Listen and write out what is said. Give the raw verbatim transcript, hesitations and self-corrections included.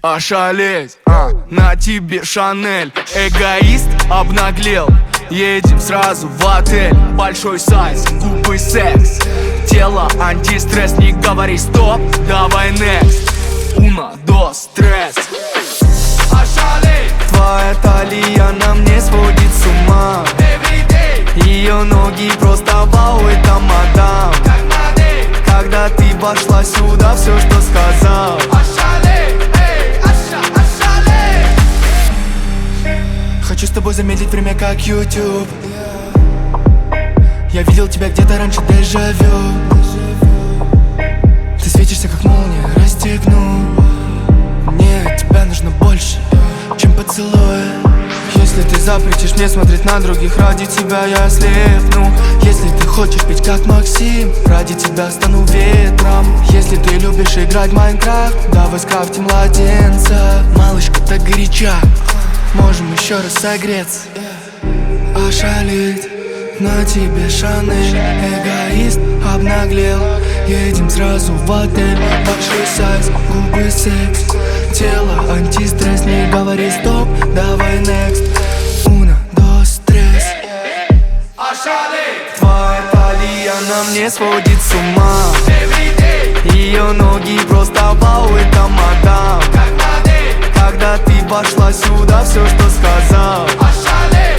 ошалеть, а, на тебе Шанель. Эгоист обнаглел, едем сразу в отель. Большой сайз, губы секс, тело антистресс. Не говори стоп, давай next. Уно, дос, стресс. Ошалеть. Твоя талия на мне сводит с ума. Ее ноги просто вау, это мадам. Как модель. Когда ты вошла сюда, все, что сказал. Ошалеть, эй, оша, ошалеть. Хочу с тобой замедлить время, как YouTube. Я видел тебя где-то раньше, дежавю. Ты светишься, как молния, расстегну. Мне от тебя нужно больше, чем поцелуй. Если ты запретишь мне смотреть на других, ради тебя я ослепну. Если ты хочешь петь как Максим, ради тебя стану ветром. Если ты любишь играть в Майнкрафт, давай скрафтим младенца. Малышка так горяча, можем еще раз согреться. Ошалеть, на тебе Шанель. Эгоист обнаглел, едем сразу в отель. Большой сайз, губы секс, тело антистресс. Не говори стоп, давай next. Уно, дос, стресс. Ошалеть. Твоя талия на мне сводит с ума. Ее ноги просто вау, это мадам. Как модель. Когда ты вошла сюда, все, что сказал. Ошалеть.